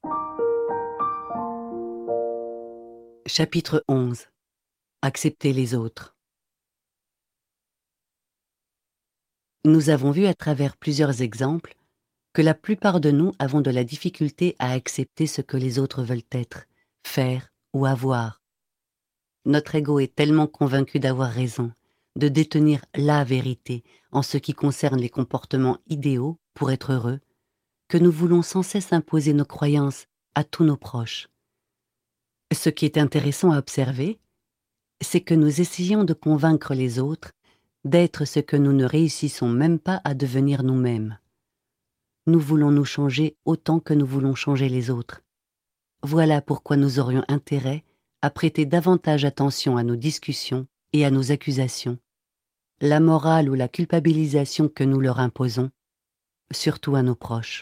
Chapitre 11. Accepter les autres. Nous avons vu à travers plusieurs exemples que la plupart de nous avons de la difficulté à accepter ce que les autres veulent être, faire ou avoir. Notre ego est tellement convaincu d'avoir raison, de détenir la vérité en ce qui concerne les comportements idéaux pour être heureux, que nous voulons sans cesse imposer nos croyances à tous nos proches. Ce qui est intéressant à observer, c'est que nous essayons de convaincre les autres d'être ce que nous ne réussissons même pas à devenir nous-mêmes. Nous voulons nous changer autant que nous voulons changer les autres. Voilà pourquoi nous aurions intérêt à prêter davantage attention à nos discussions et à nos accusations, la morale ou la culpabilisation que nous leur imposons, surtout à nos proches.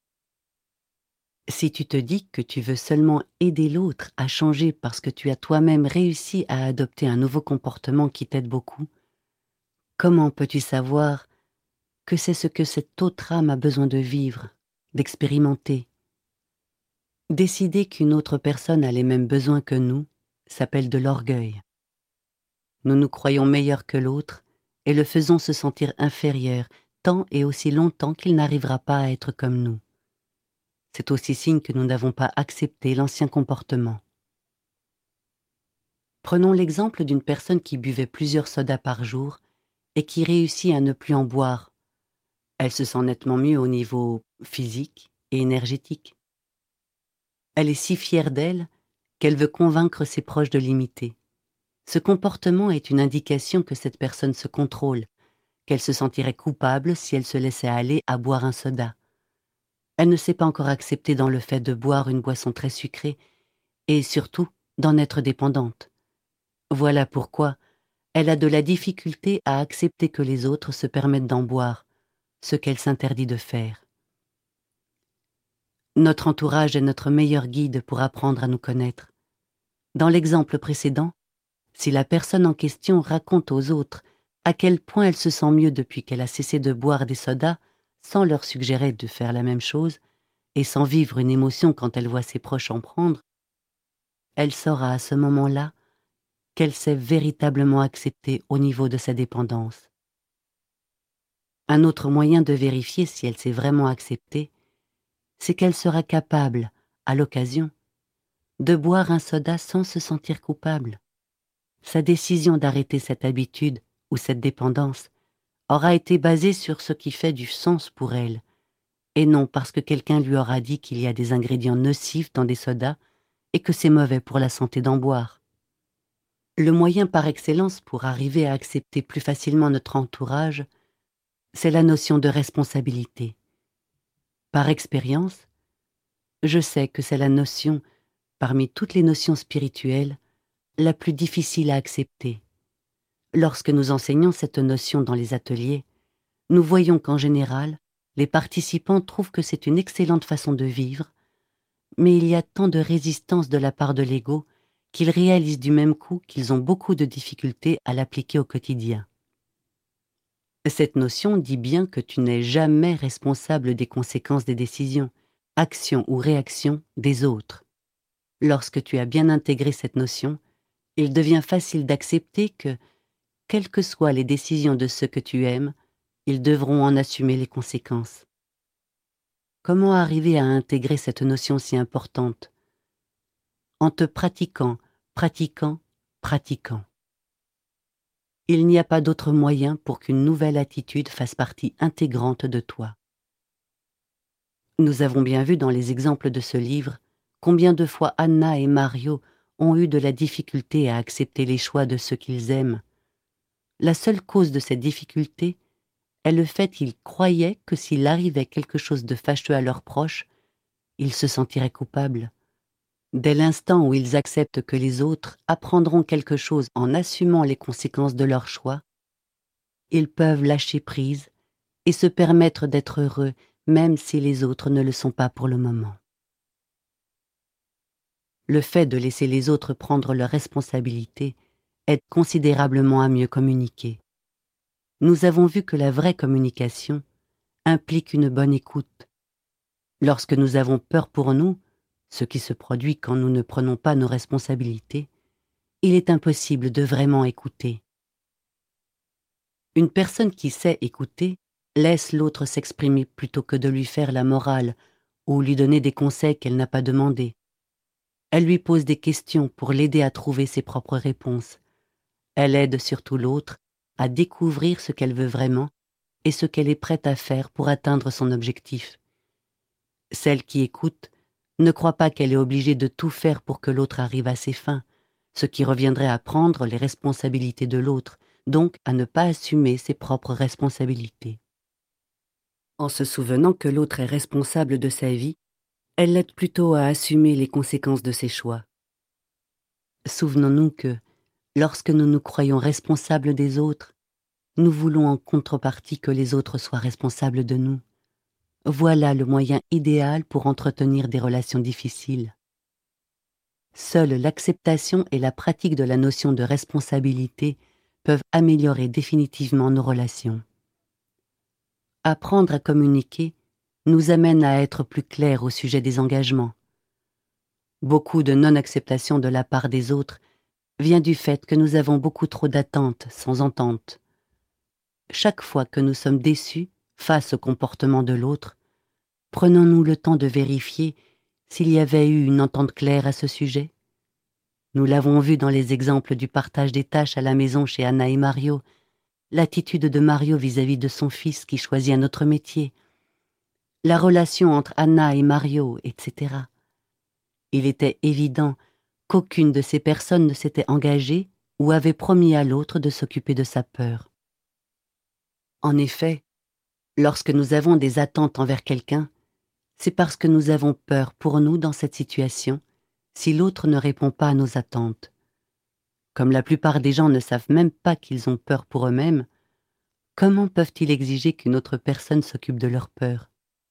Si tu te dis que tu veux seulement aider l'autre à changer parce que tu as toi-même réussi à adopter un nouveau comportement qui t'aide beaucoup, comment peux-tu savoir que c'est ce que cette autre âme a besoin de vivre, d'expérimenter? Décider qu'une autre personne a les mêmes besoins que nous s'appelle de l'orgueil. Nous nous croyons meilleurs que l'autre et le faisons se sentir inférieur tant et aussi longtemps qu'il n'arrivera pas à être comme nous. C'est aussi signe que nous n'avons pas accepté l'ancien comportement. Prenons l'exemple d'une personne qui buvait plusieurs sodas par jour et qui réussit à ne plus en boire. Elle se sent nettement mieux au niveau physique et énergétique. Elle est si fière d'elle qu'elle veut convaincre ses proches de l'imiter. Ce comportement est une indication que cette personne se contrôle, qu'elle se sentirait coupable si elle se laissait aller à boire un soda. Elle ne s'est pas encore acceptée dans le fait de boire une boisson très sucrée et surtout d'en être dépendante. Voilà pourquoi elle a de la difficulté à accepter que les autres se permettent d'en boire, ce qu'elle s'interdit de faire. Notre entourage est notre meilleur guide pour apprendre à nous connaître. Dans l'exemple précédent, si la personne en question raconte aux autres à quel point elle se sent mieux depuis qu'elle a cessé de boire des sodas sans leur suggérer de faire la même chose et sans vivre une émotion quand elle voit ses proches en prendre, elle saura à ce moment-là qu'elle s'est véritablement acceptée au niveau de sa dépendance. Un autre moyen de vérifier si elle s'est vraiment acceptée, c'est qu'elle sera capable, à l'occasion, de boire un soda sans se sentir coupable. Sa décision d'arrêter cette habitude ou cette dépendance aura été basée sur ce qui fait du sens pour elle, et non parce que quelqu'un lui aura dit qu'il y a des ingrédients nocifs dans des sodas et que c'est mauvais pour la santé d'en boire. Le moyen par excellence pour arriver à accepter plus facilement notre entourage, c'est la notion de responsabilité. Par expérience, je sais que c'est la notion, parmi toutes les notions spirituelles, la plus difficile à accepter. Lorsque nous enseignons cette notion dans les ateliers, nous voyons qu'en général, les participants trouvent que c'est une excellente façon de vivre, mais il y a tant de résistance de la part de l'ego qu'ils réalisent du même coup qu'ils ont beaucoup de difficultés à l'appliquer au quotidien. Cette notion dit bien que tu n'es jamais responsable des conséquences des décisions, actions ou réactions des autres. Lorsque tu as bien intégré cette notion, il devient facile d'accepter que, quelles que soient les décisions de ceux que tu aimes, ils devront en assumer les conséquences. Comment arriver à intégrer cette notion si importante? En te pratiquant, pratiquant, pratiquant. Il n'y a pas d'autre moyen pour qu'une nouvelle attitude fasse partie intégrante de toi. Nous avons bien vu dans les exemples de ce livre combien de fois Anna et Mario ont eu de la difficulté à accepter les choix de ceux qu'ils aiment. La seule cause de cette difficulté est le fait qu'ils croyaient que s'il arrivait quelque chose de fâcheux à leurs proches, ils se sentiraient coupables. Dès l'instant où ils acceptent que les autres apprendront quelque chose en assumant les conséquences de leur choix, ils peuvent lâcher prise et se permettre d'être heureux même si les autres ne le sont pas pour le moment. Le fait de laisser les autres prendre leurs responsabilités aide considérablement à mieux communiquer. Nous avons vu que la vraie communication implique une bonne écoute. Lorsque nous avons peur pour nous, ce qui se produit quand nous ne prenons pas nos responsabilités, il est impossible de vraiment écouter. Une personne qui sait écouter laisse l'autre s'exprimer plutôt que de lui faire la morale ou lui donner des conseils qu'elle n'a pas demandés. Elle lui pose des questions pour l'aider à trouver ses propres réponses. Elle aide surtout l'autre à découvrir ce qu'elle veut vraiment et ce qu'elle est prête à faire pour atteindre son objectif. Celle qui écoute ne croit pas qu'elle est obligée de tout faire pour que l'autre arrive à ses fins, ce qui reviendrait à prendre les responsabilités de l'autre, donc à ne pas assumer ses propres responsabilités. En se souvenant que l'autre est responsable de sa vie, elle l'aide plutôt à assumer les conséquences de ses choix. Souvenons-nous que, lorsque nous nous croyons responsables des autres, nous voulons en contrepartie que les autres soient responsables de nous. Voilà le moyen idéal pour entretenir des relations difficiles. Seule l'acceptation et la pratique de la notion de responsabilité peuvent améliorer définitivement nos relations. Apprendre à communiquer nous amène à être plus clairs au sujet des engagements. Beaucoup de non-acceptation de la part des autres vient du fait que nous avons beaucoup trop d'attentes sans entente. Chaque fois que nous sommes déçus face au comportement de l'autre, prenons-nous le temps de vérifier s'il y avait eu une entente claire à ce sujet? Nous l'avons vu dans les exemples du partage des tâches à la maison chez Anna et Mario, l'attitude de Mario vis-à-vis de son fils qui choisit un autre métier, la relation entre Anna et Mario, etc. Il était évident qu'aucune de ces personnes ne s'était engagée ou avait promis à l'autre de s'occuper de sa peur. En effet, lorsque nous avons des attentes envers quelqu'un, c'est parce que nous avons peur pour nous dans cette situation si l'autre ne répond pas à nos attentes. Comme la plupart des gens ne savent même pas qu'ils ont peur pour eux-mêmes, comment peuvent-ils exiger qu'une autre personne s'occupe de leur peur?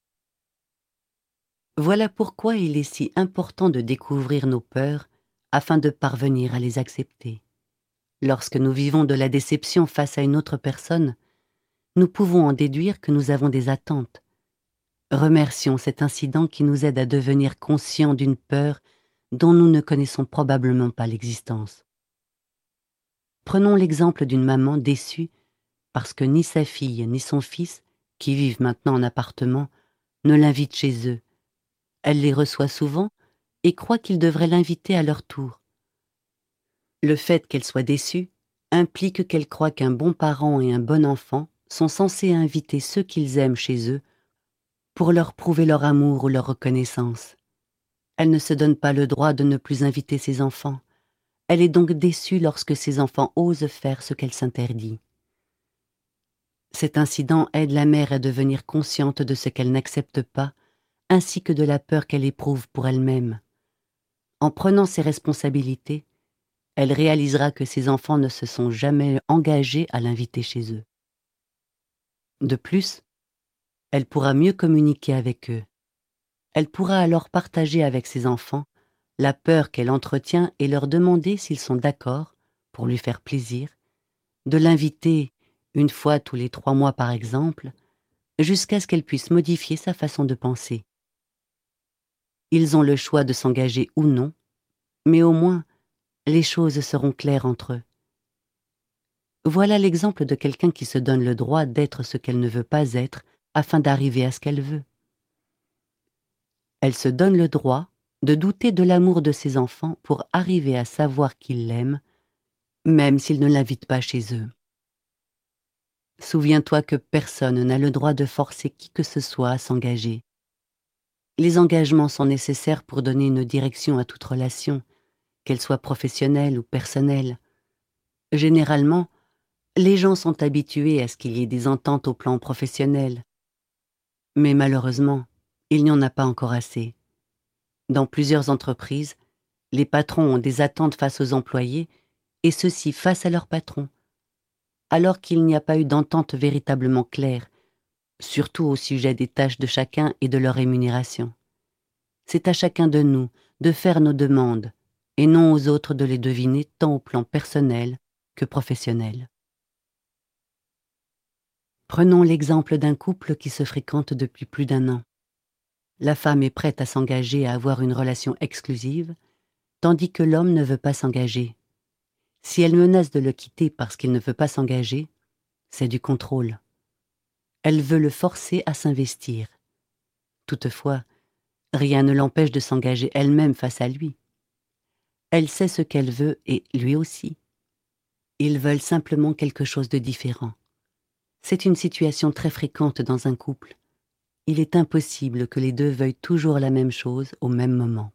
Voilà pourquoi il est si important de découvrir nos peurs afin de parvenir à les accepter. Lorsque nous vivons de la déception face à une autre personne, nous pouvons en déduire que nous avons des attentes. Remercions cet incident qui nous aide à devenir conscients d'une peur dont nous ne connaissons probablement pas l'existence. Prenons l'exemple d'une maman déçue parce que ni sa fille ni son fils, qui vivent maintenant en appartement, ne l'invitent chez eux. Elle les reçoit souvent et croit qu'ils devraient l'inviter à leur tour. Le fait qu'elle soit déçue implique qu'elle croit qu'un bon parent et un bon enfant sont censés inviter ceux qu'ils aiment chez eux pour leur prouver leur amour ou leur reconnaissance. Elle ne se donne pas le droit de ne plus inviter ses enfants. Elle est donc déçue lorsque ses enfants osent faire ce qu'elle s'interdit. Cet incident aide la mère à devenir consciente de ce qu'elle n'accepte pas, ainsi que de la peur qu'elle éprouve pour elle-même. En prenant ses responsabilités, elle réalisera que ses enfants ne se sont jamais engagés à l'inviter chez eux. De plus, elle pourra mieux communiquer avec eux. Elle pourra alors partager avec ses enfants la peur qu'elle entretient et leur demander s'ils sont d'accord, pour lui faire plaisir, de l'inviter une fois tous les 3 mois par exemple, jusqu'à ce qu'elle puisse modifier sa façon de penser. Ils ont le choix de s'engager ou non, mais au moins, les choses seront claires entre eux. Voilà l'exemple de quelqu'un qui se donne le droit d'être ce qu'elle ne veut pas être afin d'arriver à ce qu'elle veut. Elle se donne le droit de douter de l'amour de ses enfants pour arriver à savoir qu'ils l'aiment, même s'ils ne l'invitent pas chez eux. Souviens-toi que personne n'a le droit de forcer qui que ce soit à s'engager. Les engagements sont nécessaires pour donner une direction à toute relation, qu'elle soit professionnelle ou personnelle. Généralement, les gens sont habitués à ce qu'il y ait des ententes au plan professionnel. Mais malheureusement, il n'y en a pas encore assez. Dans plusieurs entreprises, les patrons ont des attentes face aux employés, et ceux-ci face à leurs patrons, alors qu'il n'y a pas eu d'entente véritablement claire, surtout au sujet des tâches de chacun et de leur rémunération. C'est à chacun de nous de faire nos demandes, et non aux autres de les deviner tant au plan personnel que professionnel. Prenons l'exemple d'un couple qui se fréquente depuis plus d'1 an. La femme est prête à s'engager à avoir une relation exclusive, tandis que l'homme ne veut pas s'engager. Si elle menace de le quitter parce qu'il ne veut pas s'engager, c'est du contrôle. Elle veut le forcer à s'investir. Toutefois, rien ne l'empêche de s'engager elle-même face à lui. Elle sait ce qu'elle veut et lui aussi. Ils veulent simplement quelque chose de différent. C'est une situation très fréquente dans un couple. Il est impossible que les deux veuillent toujours la même chose au même moment.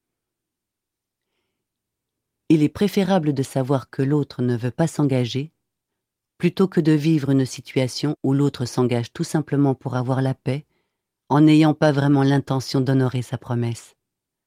Il est préférable de savoir que l'autre ne veut pas s'engager plutôt que de vivre une situation où l'autre s'engage tout simplement pour avoir la paix en n'ayant pas vraiment l'intention d'honorer sa promesse.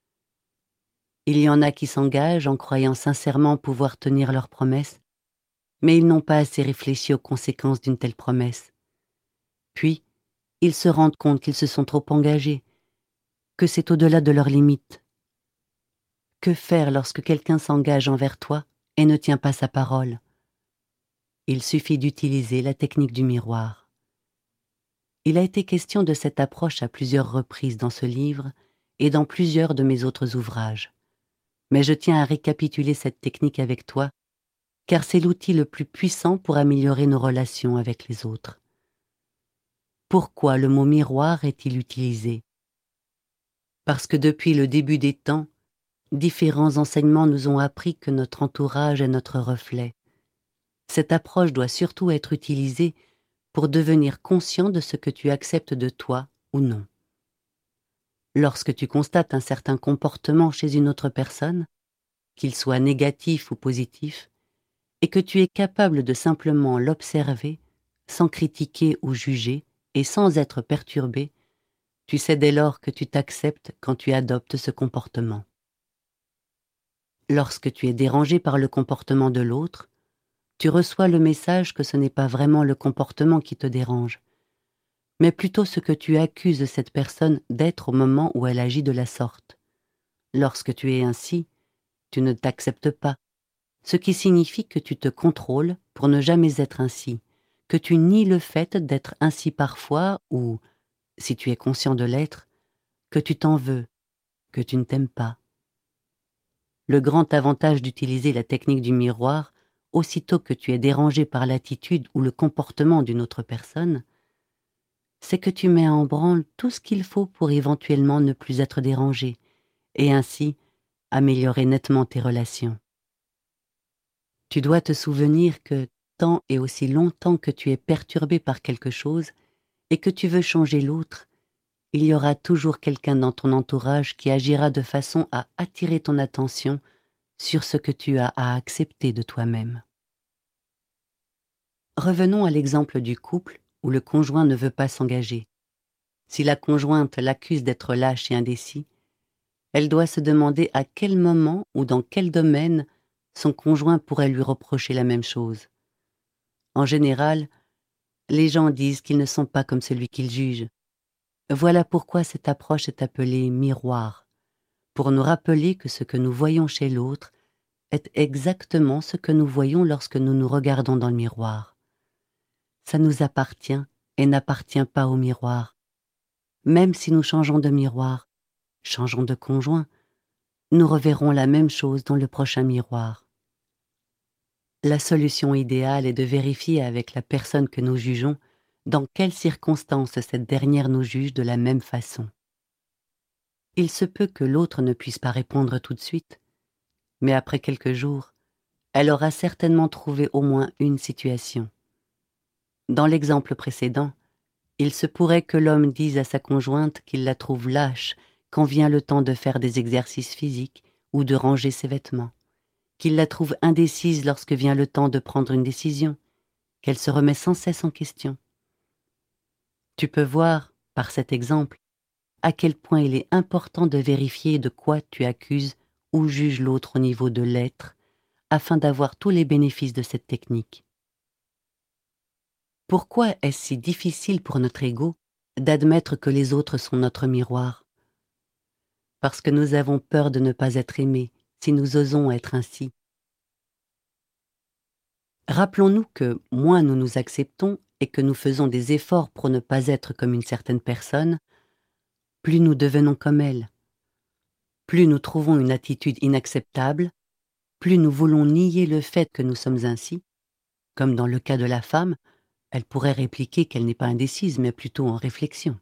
Il y en a qui s'engagent en croyant sincèrement pouvoir tenir leur promesse, mais ils n'ont pas assez réfléchi aux conséquences d'une telle promesse. Puis, ils se rendent compte qu'ils se sont trop engagés, que c'est au-delà de leurs limites. Que faire lorsque quelqu'un s'engage envers toi et ne tient pas sa parole? Il suffit d'utiliser la technique du miroir. Il a été question de cette approche à plusieurs reprises dans ce livre et dans plusieurs de mes autres ouvrages. Mais je tiens à récapituler cette technique avec toi, car c'est l'outil le plus puissant pour améliorer nos relations avec les autres. Pourquoi le mot miroir est-il utilisé? Parce que depuis le début des temps, différents enseignements nous ont appris que notre entourage est notre reflet. Cette approche doit surtout être utilisée pour devenir conscient de ce que tu acceptes de toi ou non. Lorsque tu constates un certain comportement chez une autre personne, qu'il soit négatif ou positif, et que tu es capable de simplement l'observer, sans critiquer ou juger, et sans être perturbé, tu sais dès lors que tu t'acceptes quand tu adoptes ce comportement. Lorsque tu es dérangé par le comportement de l'autre, tu reçois le message que ce n'est pas vraiment le comportement qui te dérange, mais plutôt ce que tu accuses cette personne d'être au moment où elle agit de la sorte. Lorsque tu es ainsi, tu ne t'acceptes pas, ce qui signifie que tu te contrôles pour ne jamais être ainsi, que tu nies le fait d'être ainsi parfois ou, si tu es conscient de l'être, que tu t'en veux, que tu ne t'aimes pas. Le grand avantage d'utiliser la technique du miroir, aussitôt que tu es dérangé par l'attitude ou le comportement d'une autre personne, c'est que tu mets en branle tout ce qu'il faut pour éventuellement ne plus être dérangé, et ainsi améliorer nettement tes relations. Tu dois te souvenir que tant et aussi longtemps que tu es perturbé par quelque chose et que tu veux changer l'autre, il y aura toujours quelqu'un dans ton entourage qui agira de façon à attirer ton attention sur ce que tu as à accepter de toi-même. Revenons à l'exemple du couple où le conjoint ne veut pas s'engager. Si la conjointe l'accuse d'être lâche et indécis, elle doit se demander à quel moment ou dans quel domaine son conjoint pourrait lui reprocher la même chose. En général, les gens disent qu'ils ne sont pas comme celui qu'ils jugent. Voilà pourquoi cette approche est appelée miroir, pour nous rappeler que ce que nous voyons chez l'autre est exactement ce que nous voyons lorsque nous nous regardons dans le miroir. Ça nous appartient et n'appartient pas au miroir. Même si nous changeons de miroir, changeons de conjoint, nous reverrons la même chose dans le prochain miroir. La solution idéale est de vérifier avec la personne que nous jugeons dans quelles circonstances cette dernière nous juge de la même façon. Il se peut que l'autre ne puisse pas répondre tout de suite, mais après quelques jours, elle aura certainement trouvé au moins une situation. Dans l'exemple précédent, il se pourrait que l'homme dise à sa conjointe qu'il la trouve lâche quand vient le temps de faire des exercices physiques ou de ranger ses vêtements, qu'il la trouve indécise lorsque vient le temps de prendre une décision, qu'elle se remet sans cesse en question. Tu peux voir, par cet exemple, à quel point il est important de vérifier de quoi tu accuses ou juges l'autre au niveau de l'être, afin d'avoir tous les bénéfices de cette technique. Pourquoi est-ce si difficile pour notre ego d'admettre que les autres sont notre miroir? Parce que nous avons peur de ne pas être aimés si nous osons être ainsi. Rappelons-nous que moins nous nous acceptons et que nous faisons des efforts pour ne pas être comme une certaine personne, plus nous devenons comme elle. Plus nous trouvons une attitude inacceptable, plus nous voulons nier le fait que nous sommes ainsi. Comme dans le cas de la femme, elle pourrait répliquer qu'elle n'est pas indécise, mais plutôt en réflexion.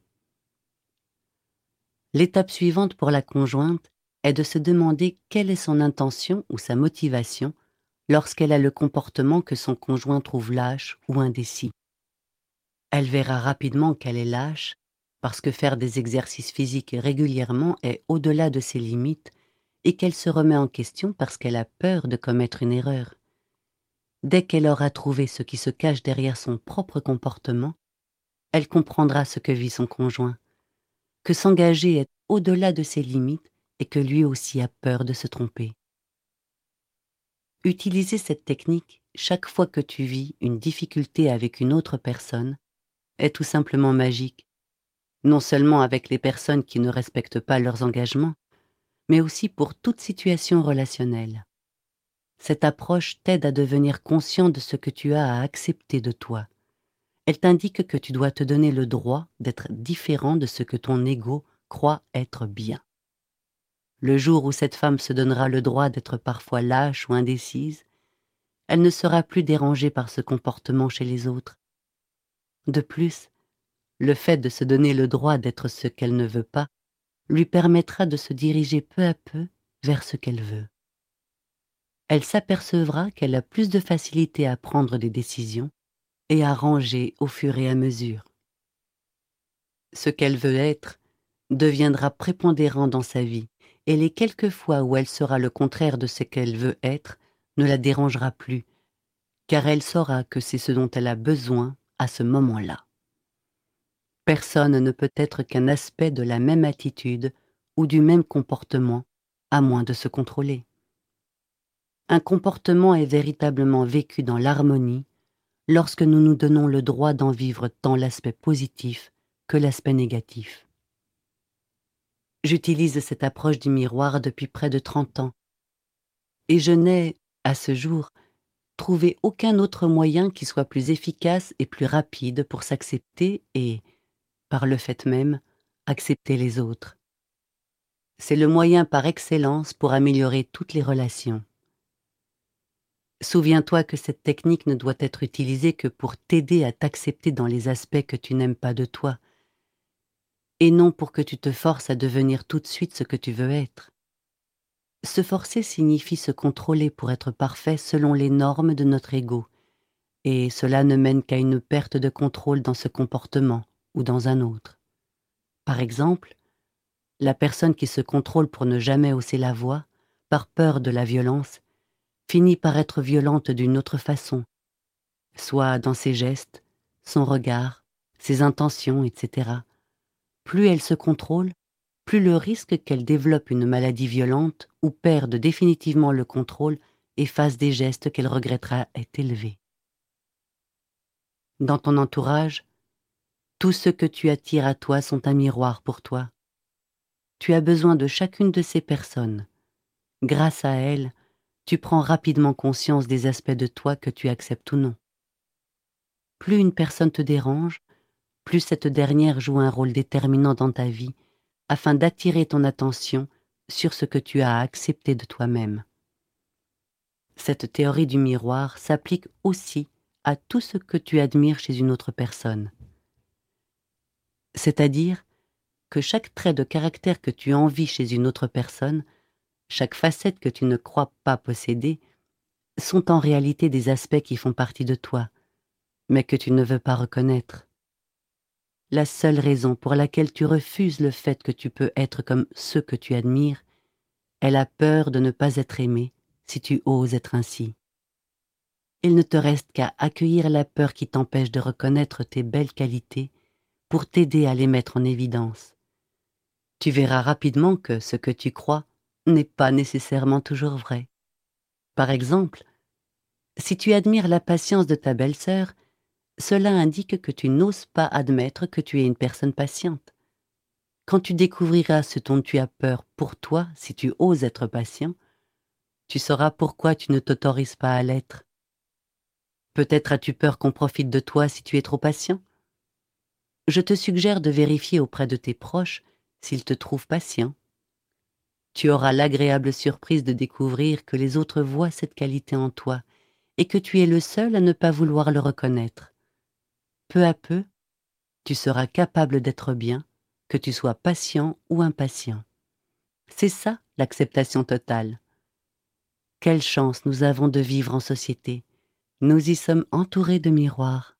L'étape suivante pour la conjointe est de se demander quelle est son intention ou sa motivation lorsqu'elle a le comportement que son conjoint trouve lâche ou indécis. Elle verra rapidement qu'elle est lâche parce que faire des exercices physiques régulièrement est au-delà de ses limites et qu'elle se remet en question parce qu'elle a peur de commettre une erreur. Dès qu'elle aura trouvé ce qui se cache derrière son propre comportement, elle comprendra ce que vit son conjoint, que s'engager est au-delà de ses limites et que lui aussi a peur de se tromper. Utiliser cette technique chaque fois que tu vis une difficulté avec une autre personne est tout simplement magique, non seulement avec les personnes qui ne respectent pas leurs engagements, mais aussi pour toute situation relationnelle. Cette approche t'aide à devenir conscient de ce que tu as à accepter de toi. Elle t'indique que tu dois te donner le droit d'être différent de ce que ton ego croit être bien. Le jour où cette femme se donnera le droit d'être parfois lâche ou indécise, elle ne sera plus dérangée par ce comportement chez les autres. De plus, le fait de se donner le droit d'être ce qu'elle ne veut pas lui permettra de se diriger peu à peu vers ce qu'elle veut. Elle s'apercevra qu'elle a plus de facilité à prendre des décisions et à ranger au fur et à mesure. Ce qu'elle veut être deviendra prépondérant dans sa vie, et les quelques fois où elle sera le contraire de ce qu'elle veut être ne la dérangera plus, car elle saura que c'est ce dont elle a besoin à ce moment-là. Personne ne peut être qu'un aspect de la même attitude ou du même comportement, à moins de se contrôler. Un comportement est véritablement vécu dans l'harmonie lorsque nous nous donnons le droit d'en vivre tant l'aspect positif que l'aspect négatif. J'utilise cette approche du miroir depuis près de 30 ans, et je n'ai, à ce jour, trouvé aucun autre moyen qui soit plus efficace et plus rapide pour s'accepter et, par le fait même, accepter les autres. C'est le moyen par excellence pour améliorer toutes les relations. Souviens-toi que cette technique ne doit être utilisée que pour t'aider à t'accepter dans les aspects que tu n'aimes pas de toi, et non pour que tu te forces à devenir tout de suite ce que tu veux être. Se forcer signifie se contrôler pour être parfait selon les normes de notre ego, et cela ne mène qu'à une perte de contrôle dans ce comportement ou dans un autre. Par exemple, la personne qui se contrôle pour ne jamais hausser la voix, par peur de la violence, finit par être violente d'une autre façon, soit dans ses gestes, son regard, ses intentions, etc. Plus elle se contrôle, plus le risque qu'elle développe une maladie violente ou perde définitivement le contrôle et fasse des gestes qu'elle regrettera est élevé. Dans ton entourage, tous ceux que tu attires à toi sont un miroir pour toi. Tu as besoin de chacune de ces personnes. Grâce à elles, tu prends rapidement conscience des aspects de toi que tu acceptes ou non. Plus une personne te dérange, plus cette dernière joue un rôle déterminant dans ta vie afin d'attirer ton attention sur ce que tu as accepté de toi-même. Cette théorie du miroir s'applique aussi à tout ce que tu admires chez une autre personne. C'est-à-dire que chaque trait de caractère que tu envies chez une autre personne, chaque facette que tu ne crois pas posséder, sont en réalité des aspects qui font partie de toi, mais que tu ne veux pas reconnaître. La seule raison pour laquelle tu refuses le fait que tu peux être comme ceux que tu admires est la peur de ne pas être aimé si tu oses être ainsi. Il ne te reste qu'à accueillir la peur qui t'empêche de reconnaître tes belles qualités pour t'aider à les mettre en évidence. Tu verras rapidement que ce que tu crois n'est pas nécessairement toujours vrai. Par exemple, si tu admires la patience de ta belle-sœur, cela indique que tu n'oses pas admettre que tu es une personne patiente. Quand tu découvriras ce dont tu as peur pour toi si tu oses être patient, tu sauras pourquoi tu ne t'autorises pas à l'être. Peut-être as-tu peur qu'on profite de toi si tu es trop patient? Je te suggère de vérifier auprès de tes proches s'ils te trouvent patient. Tu auras l'agréable surprise de découvrir que les autres voient cette qualité en toi et que tu es le seul à ne pas vouloir le reconnaître. Peu à peu, tu seras capable d'être bien, que tu sois patient ou impatient. C'est ça, l'acceptation totale. Quelle chance nous avons de vivre en société. Nous y sommes entourés de miroirs.